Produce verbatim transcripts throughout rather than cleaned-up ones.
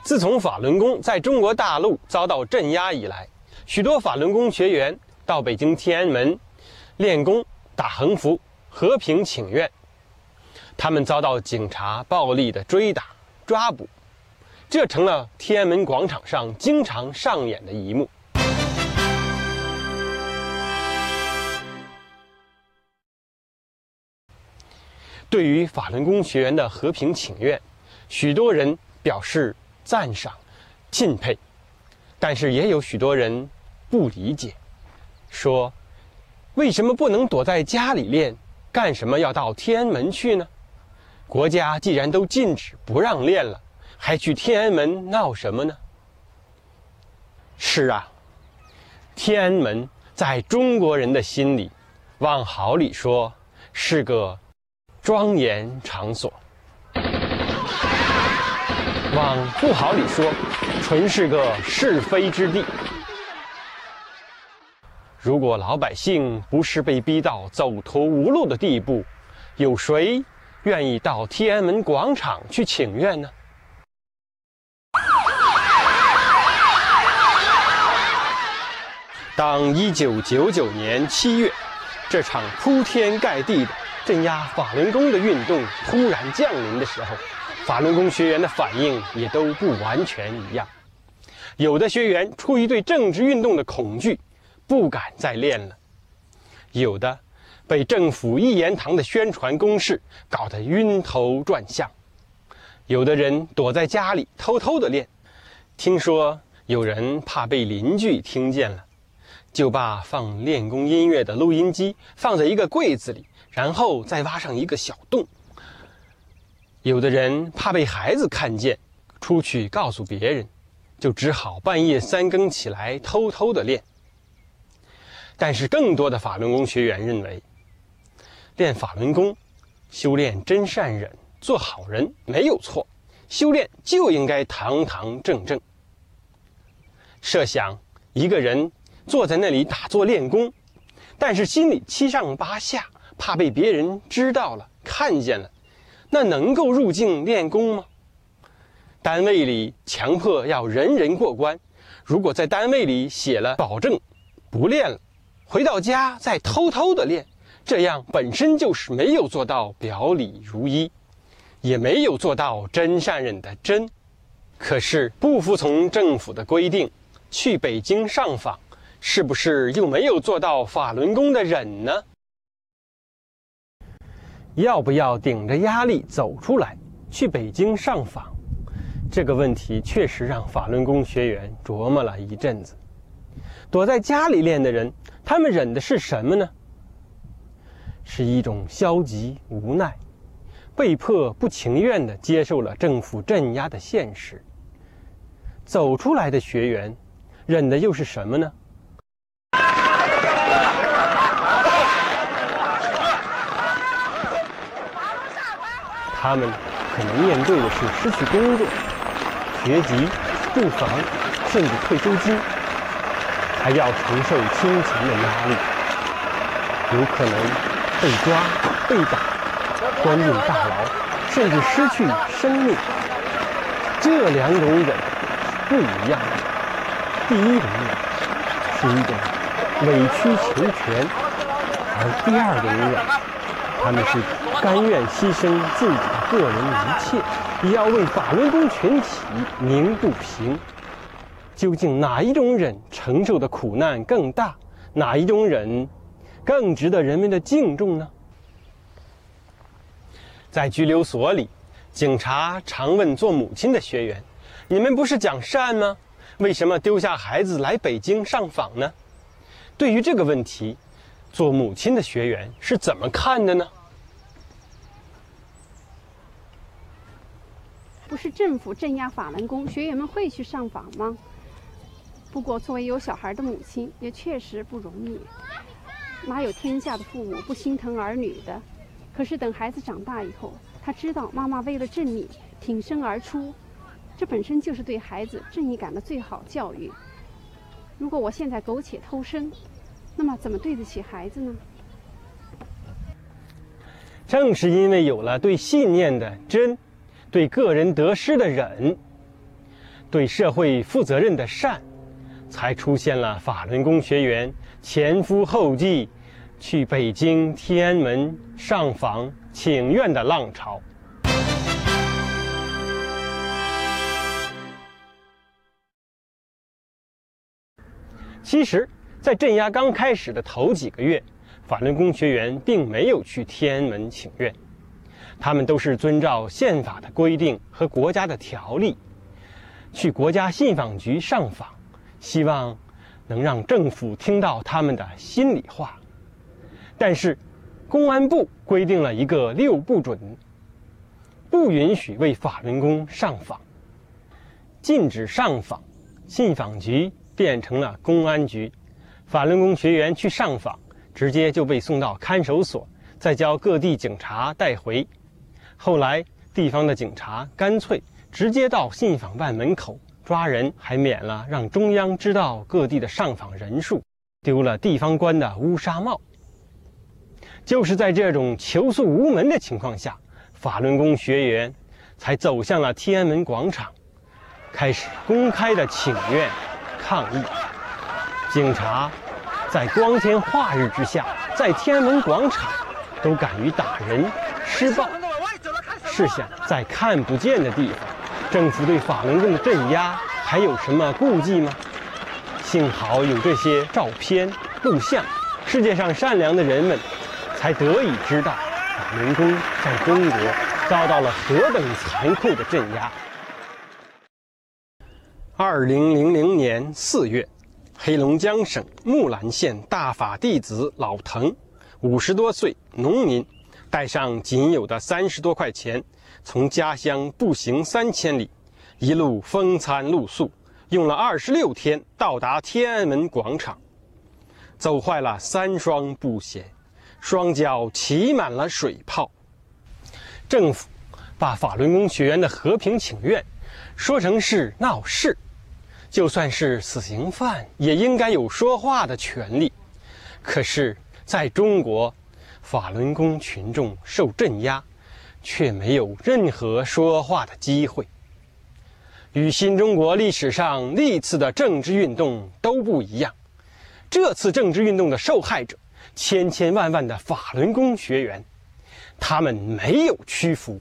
自从法轮功在中国大陆遭到镇压以来，许多法轮功学员到北京天安门练功、打横幅、和平请愿，他们遭到警察暴力的追打、抓捕，这成了天安门广场上经常上演的一幕。对于法轮功学员的和平请愿，许多人表示赞赏、敬佩，但是也有许多人不理解，说为什么不能躲在家里练，干什么要到天安门去呢？国家既然都禁止不让练了，还去天安门闹什么呢？是啊，天安门在中国人的心里，往好里说是个庄严场所，往不好里说，纯是个是非之地。如果老百姓不是被逼到走投无路的地步，有谁愿意到天安门广场去请愿呢？当一九九九年七月，这场铺天盖地的镇压法轮功的运动突然降临的时候，法轮功学员的反应也都不完全一样。有的学员出于对政治运动的恐惧，不敢再练了；有的被政府一言堂的宣传攻势搞得晕头转向；有的人躲在家里偷偷的练。听说有人怕被邻居听见了，就把放练功音乐的录音机放在一个柜子里，然后再挖上一个小洞。有的人怕被孩子看见，出去告诉别人，就只好半夜三更起来偷偷的练。但是更多的法轮功学员认为，练法轮功，修炼真善忍，做好人没有错，修炼就应该堂堂正正。设想一个人坐在那里打坐练功，但是心里七上八下，怕被别人知道了、看见了，那能够入境练功吗？单位里强迫要人人过关，如果在单位里写了保证不练了，回到家再偷偷的练，这样本身就是没有做到表里如一，也没有做到真善忍的真。可是不服从政府的规定，去北京上访，是不是又没有做到法轮功的忍呢？要不要顶着压力走出来去北京上访？这个问题确实让法轮功学员琢磨了一阵子。躲在家里练的人，他们忍的是什么呢？是一种消极无奈，被迫不情愿地接受了政府镇压的现实。走出来的学员忍的又是什么呢？他们可能面对的是失去工作、学籍、住房，甚至退休金，还要承受金钱的压力，有可能被抓、被打、关进大牢，甚至失去生命。这两种忍不一样的。第一种忍是一种委曲求全，而第二种忍，他们是甘愿牺牲自己的个人一切，也要为法轮功群体鸣不平。究竟哪一种忍承受的苦难更大？哪一种忍更值得人们的敬重呢？在拘留所里，警察常问做母亲的学员：“你们不是讲善吗？为什么丢下孩子来北京上访呢？”对于这个问题，做母亲的学员是怎么看的呢？ 不是政府镇压法轮功，学员们会去上访吗？不过作为有小孩的母亲，也确实不容易。哪有天下的父母不心疼儿女的？可是等孩子长大以后，他知道妈妈为了正义挺身而出，这本身就是对孩子正义感的最好教育。如果我现在苟且偷生，那么怎么对得起孩子呢？ 正是因为有了对信念的真，对个人得失的忍， 对社会负责任的善，才出现了法轮功学员前赴后继去北京、天安门上访请愿的浪潮。其实，在镇压刚开始的头几个月，法轮功学员并没有去天安门请愿，他们都是遵照宪法的规定和国家的条例，去国家信访局上访，希望能让政府听到他们的心里话。但是，公安部规定了一个六不准，不允许为法轮功上访，禁止上访，信访局变成了公安局，法轮功学员去上访，直接就被送到看守所，再交各地警察带回。后来，地方的警察干脆直接到信访办门口抓人，还免了让中央知道各地的上访人数，丢了地方官的乌纱帽。就是在这种求诉无门的情况下，法轮功学员才走向了天安门广场，开始公开的请愿抗议。警察在光天化日之下，在天安门广场都敢于打人施暴。试想，在看不见的地方，政府对法轮功的镇压还有什么顾忌吗？幸好有这些照片录像，世界上善良的人们才得以知道法轮功在中国遭到了何等残酷的镇压。二零零零年四月，黑龙江省木兰县大法弟子老滕，五十多岁，农民，带上仅有的三十多块钱，从家乡步行三千里，一路风餐露宿，用了二十六天到达天安门广场，走坏了三双布鞋，双脚起满了水泡。政府把法轮功学员的和平请愿说成是闹事，就算是死刑犯也应该有说话的权利。可是在中国，法轮功群众受镇压，却没有任何说话的机会。与新中国历史上历次的政治运动都不一样，这次政治运动的受害者千千万万的法轮功学员，他们没有屈服。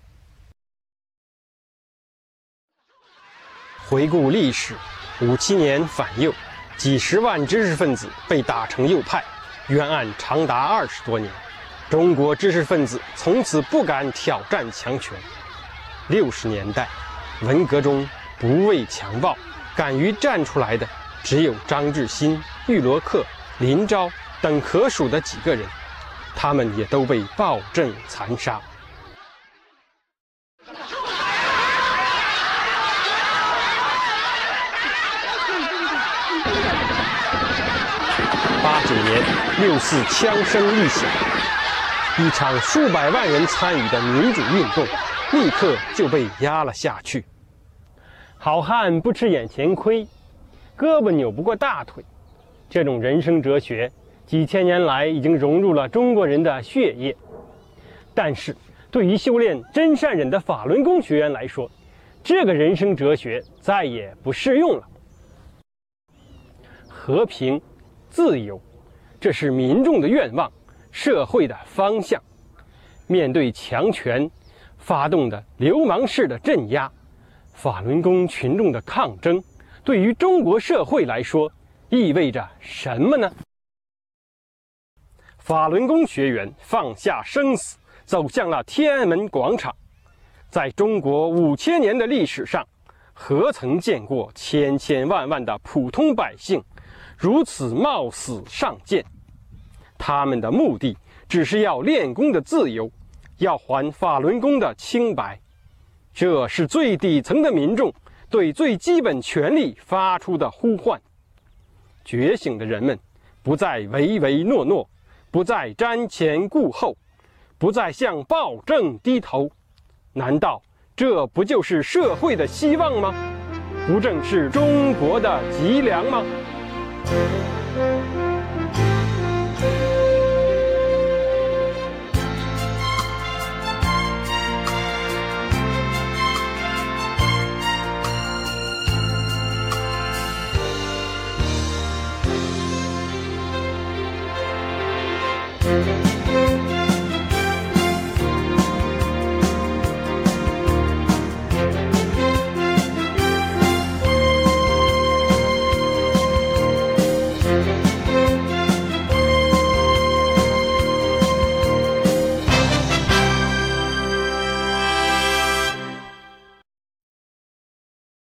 回顾历史，五七年反右，几十万知识分子被打成右派，冤案长达二十多年，中国知识分子从此不敢挑战强权。六十年代，文革中不畏强暴，敢于站出来的只有张志新、玉罗克、林昭等可数的几个人，他们也都被暴政残杀。八九年，六四枪声一响，一场数百万人参与的民主运动立刻就被压了下去。好汉不吃眼前亏，胳膊扭不过大腿，这种人生哲学几千年来已经融入了中国人的血液。但是对于修炼真善忍的法轮功学员来说，这个人生哲学再也不适用了。和平、自由，这是民众的愿望，社会的方向。面对强权发动的流氓式的镇压，法轮功群众的抗争，对于中国社会来说意味着什么呢？法轮功学员放下生死，走向了天安门广场。在中国五千年的历史上，何曾见过千千万万的普通百姓如此冒死上阵？他们的目的只是要练功的自由，要还法轮功的清白。这是最底层的民众对最基本权利发出的呼唤。觉醒的人们不再唯唯诺诺，不再瞻前顾后，不再向暴政低头。难道这不就是社会的希望吗？不正是中国的脊梁吗？